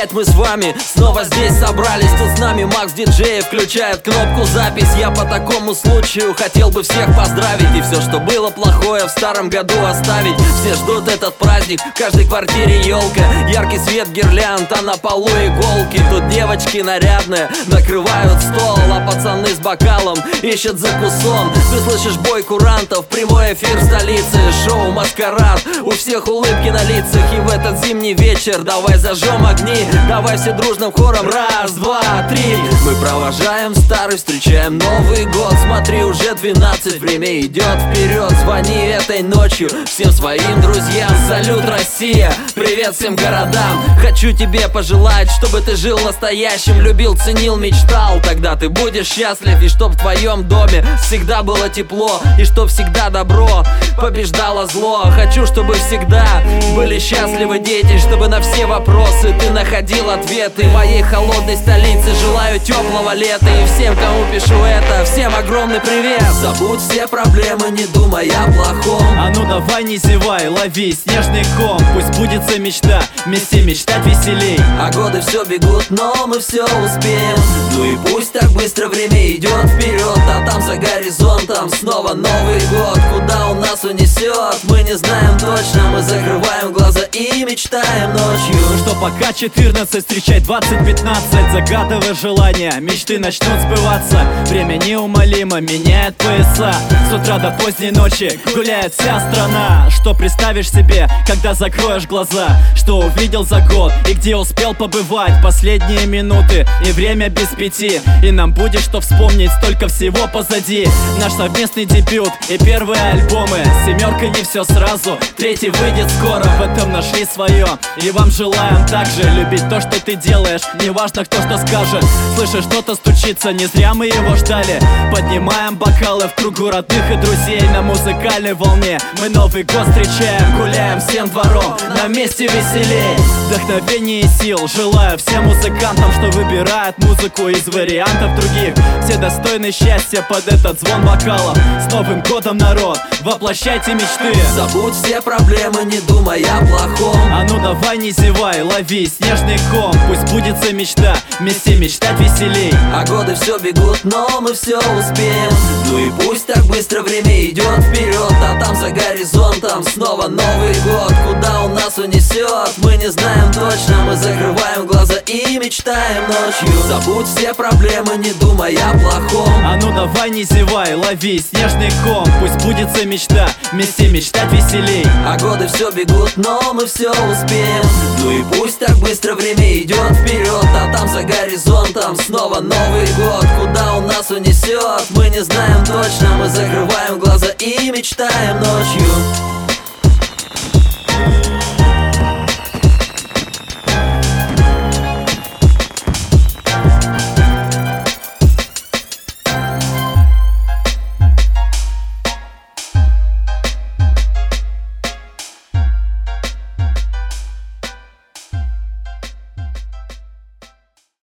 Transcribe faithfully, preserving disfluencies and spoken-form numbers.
опять мы с вами снова здесь собрались. Тут с нами Макс диджей включает кнопку запись. Я по такому случаю хотел бы всех поздравить и все, что было плохое, в старом году оставить. Все ждут этот праздник, в каждой квартире елка, яркий свет гирлянд, а на полу иголки. Тут девочки нарядные накрывают стол, а пацаны с бокалом ищут закусон. Ты слышишь бой курантов, прямой эфир в столице, шоу «Маскарад», у всех улыбки на лицах. И в этот зимний вечер давай зажжем огни, давай все дружным хором раз, два, три. Мы провожаем старый, встречаем Новый год. Смотри, уже двенадцать, время идет вперед. Звони этой ночью всем своим друзьям. Салют, Россия, привет всем городам. Хочу тебе пожелать, чтобы ты жил настоящим, любил, ценил, мечтал. Тогда ты будешь счастлив, и чтоб в твоем доме всегда было тепло, и чтоб всегда добро побеждало зло. Хочу, чтобы всегда были счастливы дети, чтобы на все вопросы ты находил ответы. В моей холодной столице желаю теплого лета. И всем, кому пишу это, всем огромный привет. Забудь все проблемы, не думай о плохом. А ну давай не зевай, лови снежный ком. Пусть сбудется мечта, вместе мечтать веселей. А годы все бегут, но мы все успеем. Ну и пусть так быстро время идет вперед, а там за горизонтом снова Новый год. Куда он нас унесет, мы не знаем точно. Мы закрываем глаза и мечтаем ночью. Ну что, пока четырнадцать, встречай двадцать пятнадцать. Загадывай желания, мечты начнут сбываться. Время неумолимо меняет пояса. С утра до поздней ночи гуляет вся страна. Что представишь себе, когда закроешь глаза? Что увидел за год и где успел побывать? Последние минуты и время без пяти, и нам будет что вспомнить, столько всего позади. Наш совместный дебют и первые альбомы. Семерка не все сразу, третий выйдет скоро. В этом нашли свое, и вам желаем также любить то, что ты делаешь, неважно кто что скажет. Слышишь, что-то стучится, не зря мы его ждали. Поднимаем бокалы в кругу родных и друзей. На музыкальной волне мы Новый год встречаем, гуляем всем двором, на месте веселей. Вдохновение и сил желаю всем музыкантам, что выбирают музыку из вариантов других. Все достойны счастья под этот звон бокалов. С Новым годом, народ, воплощайте мечты. Забудь все проблемы, не думай о плохом. А ну давай не зевай, лови снежный ком. Пусть сбудется мечта, вместе мечтать веселей. А годы все бегут, но мы все успеем. Ну и пусть так быстро время идет вперед, а там за горизонтом снова Новый год. Куда он нас унесет, мы не знаем точно. Мы закрываем глаза и мечтаем ночью. Забудь все проблемы, не думай о плохом. А ну давай не зевай, лови снежный ком. Пусть сбудется мечта, вместе мечтать веселей. А годы все бегут, но мы все успеем. Ну и пусть так быстро время идет вперед, а там за горизонтом снова Новый год. Куда он нас унесет, мы не знаем точно. Мы закрываем глаза и мечтаем ночью.